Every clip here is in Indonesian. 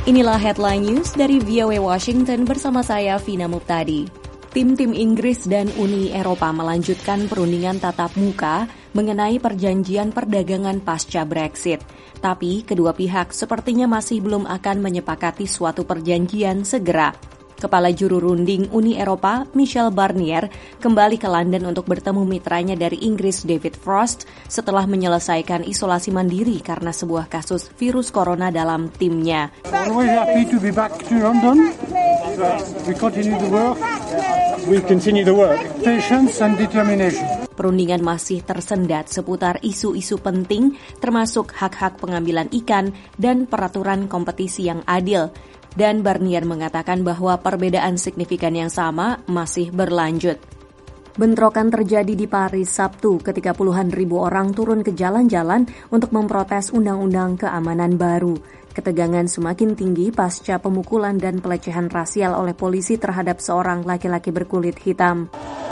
Inilah Headline News dari VOA Washington bersama saya, Vina Muptadi. Tim-tim Inggris dan Uni Eropa melanjutkan perundingan tatap muka mengenai perjanjian perdagangan pasca Brexit. Tapi kedua pihak sepertinya masih belum akan menyepakati suatu perjanjian segera. Kepala Juru Runding Uni Eropa, Michel Barnier, kembali ke London untuk bertemu mitranya dari Inggris, David Frost, setelah menyelesaikan isolasi mandiri karena sebuah kasus virus corona dalam timnya. We're happy to be back to London. We continue the work. We continue the work. Patience and determination. Perundingan masih tersendat seputar isu-isu penting, termasuk hak-hak pengambilan ikan dan peraturan kompetisi yang adil. Dan Barnier mengatakan bahwa perbedaan signifikan yang sama masih berlanjut. Bentrokan terjadi di Paris Sabtu ketika puluhan ribu orang turun ke jalan-jalan untuk memprotes undang-undang keamanan baru. Ketegangan semakin tinggi pasca pemukulan dan pelecehan rasial oleh polisi terhadap seorang laki-laki berkulit hitam.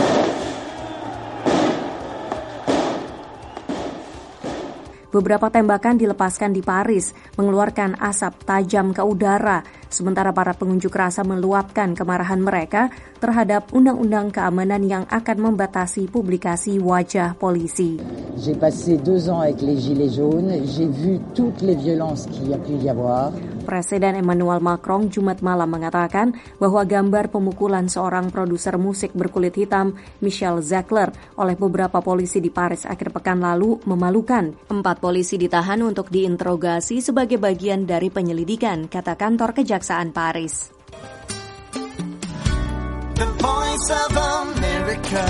Beberapa tembakan dilepaskan di Paris, mengeluarkan asap tajam ke udara, sementara para pengunjuk rasa meluapkan kemarahan mereka terhadap undang-undang keamanan yang akan membatasi publikasi wajah polisi. J'ai passé 2 ans avec les Gilets jaunes, j'ai vu toutes les violences qu'il y a pu y avoir. Presiden Emmanuel Macron Jumat malam mengatakan bahwa gambar pemukulan seorang produser musik berkulit hitam, Michel Zecler, oleh beberapa polisi di Paris akhir pekan lalu memalukan. 4 polisi ditahan untuk diinterogasi sebagai bagian dari penyelidikan, kata kantor Kejaksaan Paris. The Voice of America.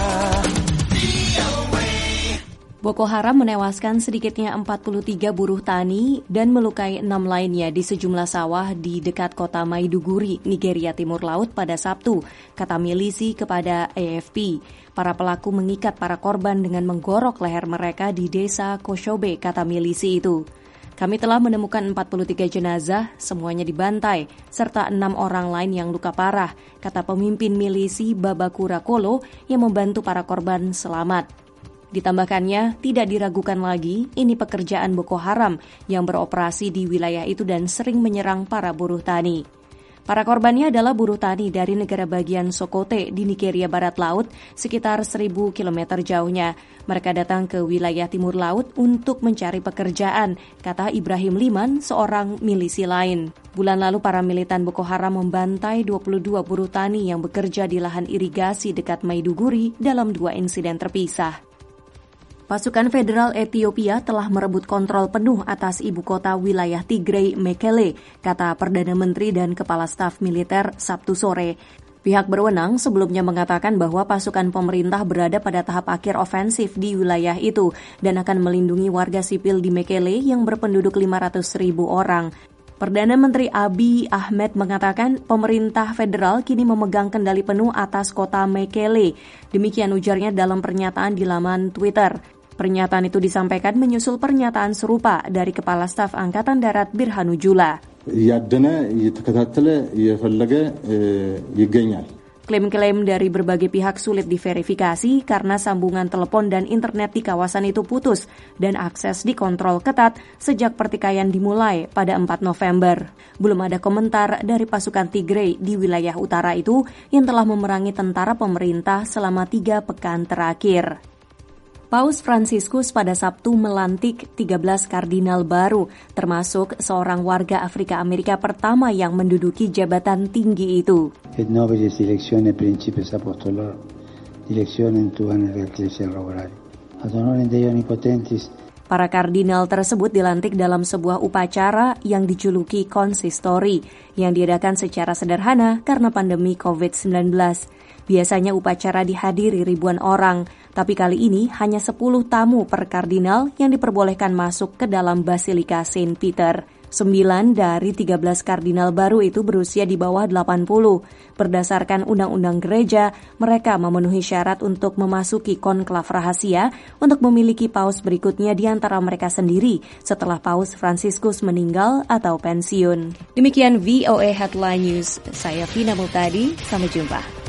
Boko Haram menewaskan sedikitnya 43 buruh tani dan melukai 6 lainnya di sejumlah sawah di dekat kota Maiduguri, Nigeria Timur Laut pada Sabtu, kata milisi kepada AFP. Para pelaku mengikat para korban dengan menggorok leher mereka di desa Koshobe, kata milisi itu. Kami telah menemukan 43 jenazah, semuanya dibantai, serta 6 orang lain yang luka parah, kata pemimpin milisi Babakura Kolo yang membantu para korban selamat. Ditambahkannya, tidak diragukan lagi, ini pekerjaan Boko Haram yang beroperasi di wilayah itu dan sering menyerang para buruh tani. Para korbannya adalah buruh tani dari negara bagian Sokote di Nigeria Barat Laut, sekitar 1.000 km jauhnya. Mereka datang ke wilayah Timur Laut untuk mencari pekerjaan, kata Ibrahim Liman, seorang milisi lain. Bulan lalu para militan Boko Haram membantai 22 buruh tani yang bekerja di lahan irigasi dekat Maiduguri dalam 2 insiden terpisah. Pasukan federal Ethiopia telah merebut kontrol penuh atas ibu kota wilayah Tigray, Mekele, kata Perdana Menteri dan Kepala Staf Militer Sabtu sore. Pihak berwenang sebelumnya mengatakan bahwa pasukan pemerintah berada pada tahap akhir ofensif di wilayah itu dan akan melindungi warga sipil di Mekele yang berpenduduk 500.000 orang. Perdana Menteri Abiy Ahmed mengatakan pemerintah federal kini memegang kendali penuh atas kota Mekele. Demikian ujarnya dalam pernyataan di laman Twitter. Pernyataan itu disampaikan menyusul pernyataan serupa dari Kepala Staf Angkatan Darat Birhanu Jula. Klaim-klaim dari berbagai pihak sulit diverifikasi karena sambungan telepon dan internet di kawasan itu putus dan akses dikontrol ketat sejak pertikaian dimulai pada 4 November. Belum ada komentar dari pasukan Tigray di wilayah utara itu yang telah memerangi tentara pemerintah selama 3 pekan terakhir. Paus Fransiskus pada Sabtu melantik 13 kardinal baru, termasuk seorang warga Afrika Amerika pertama yang menduduki jabatan tinggi itu. Para kardinal tersebut dilantik dalam sebuah upacara yang dijuluki konsistori, yang diadakan secara sederhana karena pandemi COVID-19. Biasanya upacara dihadiri ribuan orang, tapi kali ini hanya 10 tamu per kardinal yang diperbolehkan masuk ke dalam Basilika Saint Peter. 9 dari 13 kardinal baru itu berusia di bawah 80. Berdasarkan undang-undang gereja, mereka memenuhi syarat untuk memasuki konklav rahasia untuk memiliki paus berikutnya di antara mereka sendiri setelah Paus Fransiskus meninggal atau pensiun. Demikian VOA Headline News. Saya Vina Muptadi, sampai jumpa.